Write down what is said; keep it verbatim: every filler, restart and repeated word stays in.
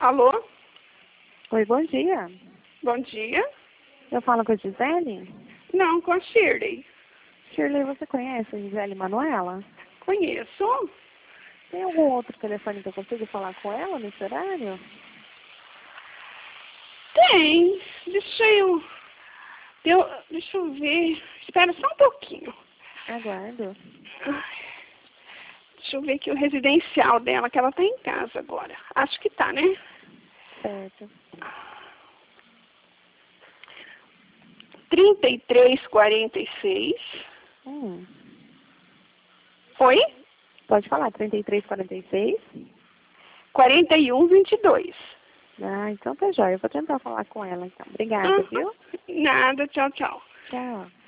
Alô? Oi, bom dia. Bom dia. Eu falo com a Gisele? Não, com a Shirley. Shirley, você conhece a Gisele Manuela? Conheço. Tem algum outro telefone que eu consigo falar com ela nesse horário? Tem. Deixa eu... eu... Deixa eu ver. Espera só um pouquinho. Aguardo. Ai, deixa eu ver aqui o residencial dela, que ela tá em casa agora. Acho que tá, né? Certo. trinta e três, quarenta e seis. Hum. Oi? Pode falar, trinta e três, quarenta e seis? quarenta e um, vinte e dois. Ah, então tá jóia. Eu vou tentar falar com ela, então. Obrigada, Uhum. viu? Nada, tchau, tchau. Tchau.